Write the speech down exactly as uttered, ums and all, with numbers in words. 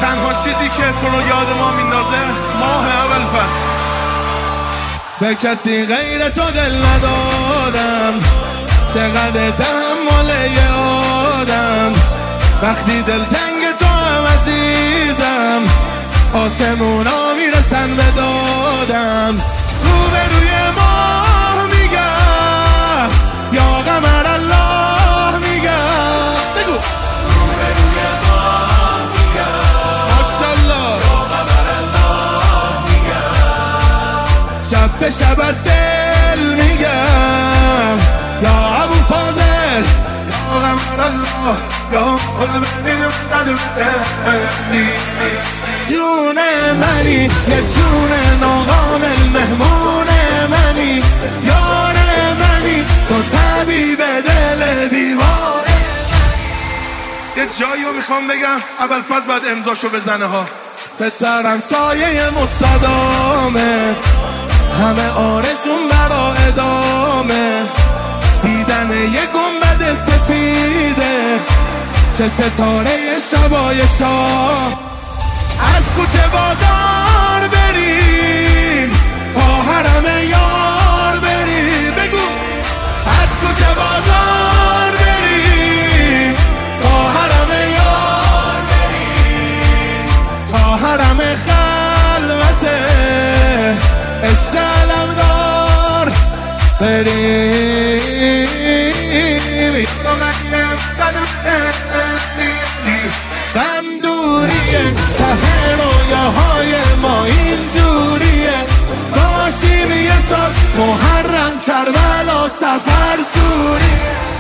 تنها چیزی که تو رو یاد ما میندازه ماه اول فصل. به کسی غیر تو دل ندادم، چقدر تحمل یه آدم. وقتی دل تنگ تو هم عزیزم، آسمونا میرسن به دادم. روبروی ماه میگم یا قمر الله میگم، بگو روبروی ماه میگم ماشالله یا قمر الله میگم. شب به شب از دل میگم یا ابو فاضل یا قمر الله یا جون منی، یه جون ناقابل مهمون منی، یار منی، تو طبیب دل بیمار. یه جایی رو میخوام بگم اول فصل باید امضاشو بزنه ها. پسرم سایه مستدامه، همه آرزون برا ادامه. دیدن یه گنبد سفیده که ستاره شبای شاه. از کوچه بازار بریم تا حرم یار بریم، بگو از کوچه بازار بریم تا حرم یار بریم، تا حرم خلوت عشق علمدار بریم. غم دوریه، ته رویاهای ما اینجوریه. باشیم یه سال محرم کربلا سفر سوریه.